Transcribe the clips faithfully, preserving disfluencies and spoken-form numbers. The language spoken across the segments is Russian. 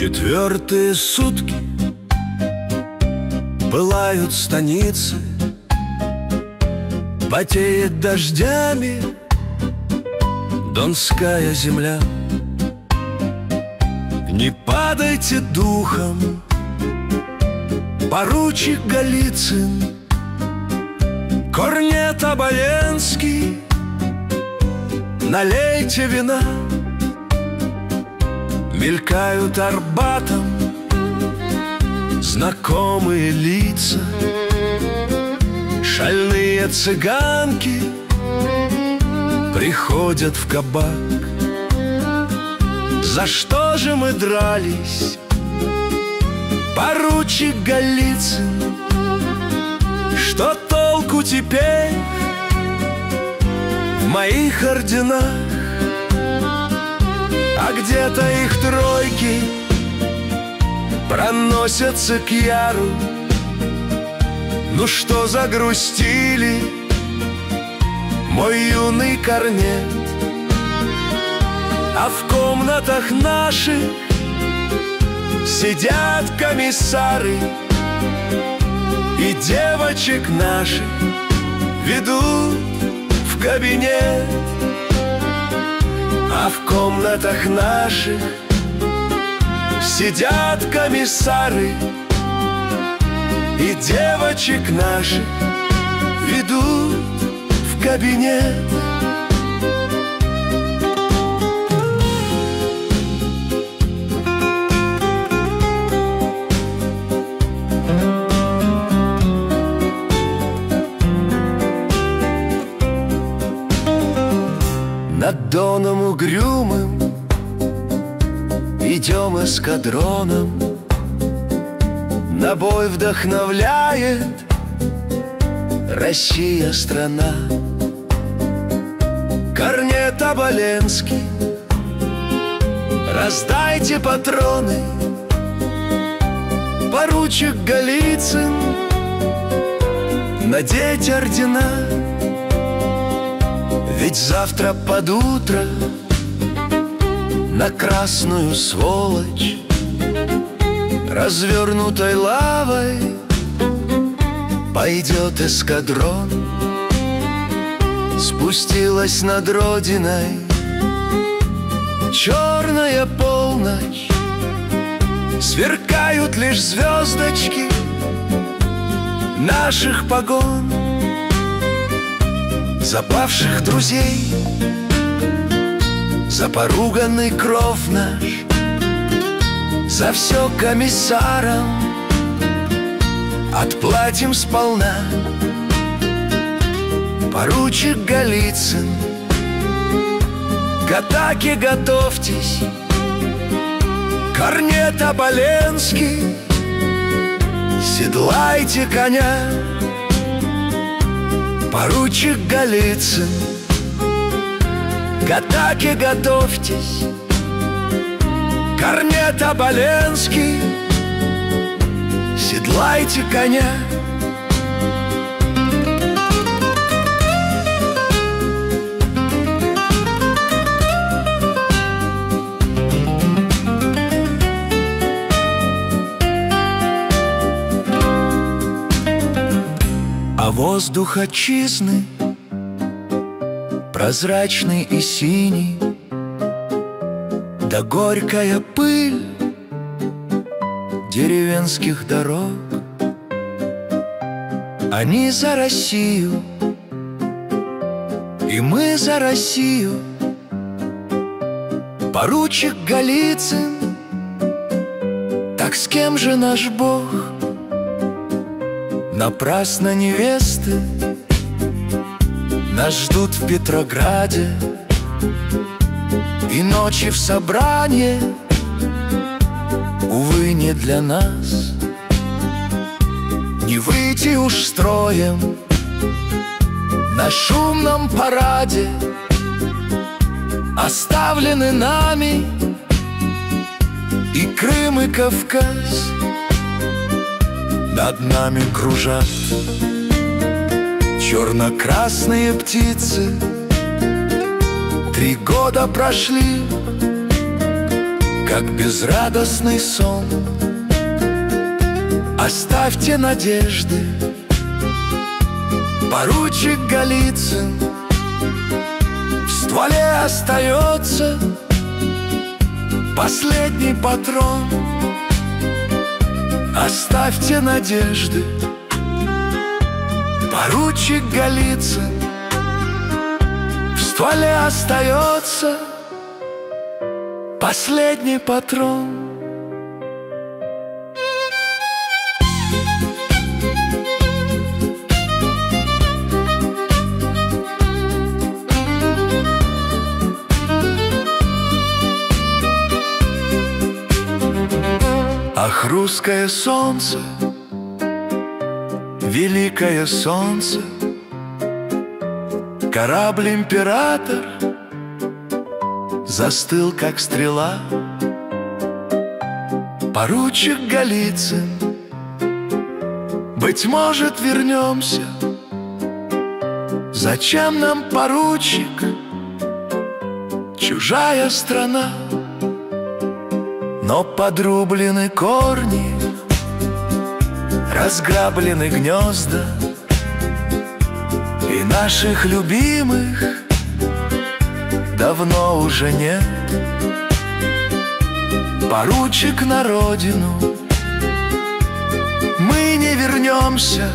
Четвертые сутки пылают станицы, потеет дождями донская земля. Не падайте духом, поручик Голицын, корнет Оболенский, налейте вина. Мелькают Арбатом знакомые лица, шальные цыганки приходят в кабак. За что же мы дрались, поручик Голицын? Что толку теперь в моих орденах? А где-то их тройки проносятся к Яру. Ну что загрустили, мой юный корнет? А в комнатах наших сидят комиссары, и девочек наших ведут в кабинет. А в комнатах наших сидят комиссары, и девочек наших ведут в кабинет. Над Доном угрюмым идем эскадроном, на бой вдохновляет Россия страна. Корнет Оболенский, раздайте патроны. Поручик Голицын, надеть ордена. Ведь завтра под утро на красную сволочь, развернутой лавой, пойдет эскадрон. Спустилась над Родиной черная полночь, сверкают лишь звездочки наших погон. За павших друзей, за поруганный кров наш, за все комиссарам отплатим сполна. Поручик Голицын, к атаке готовьтесь. Корнет Оболенский, седлайте коня. Поручик Голицын, к атаке готовьтесь. Корнет Оболенский, седлайте коня. А воздух отчизны прозрачный и синий, да горькая пыль деревенских дорог. Они за Россию, и мы за Россию. Поручик Голицын, так с кем же наш Бог? Напрасно невесты нас ждут в Петрограде, и ночи в собрании, увы, не для нас. Не выйти уж строем на шумном параде, оставлены нами и Крым, и Кавказ. Над нами кружат черно-красные птицы. Три года прошли, как безрадостный сон. Оставьте надежды, поручик Голицын. В стволе остается последний патрон. Оставьте надежды, поручик Голицын. В стволе остается последний патрон. Ах, русское солнце, великое солнце, корабль-император застыл, как стрела. Поручик Голицын, быть может, вернемся. Зачем нам, поручик, чужая страна? Но подрублены корни, разграблены гнезда, и наших любимых давно уже нет. Поручик, на родину мы не вернемся.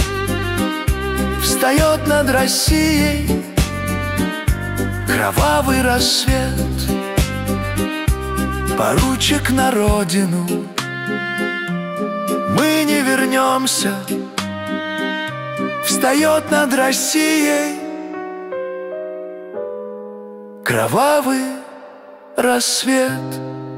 Встает над Россией кровавый рассвет. Поручик, на родину мы не вернемся. Встает над Россией кровавый рассвет.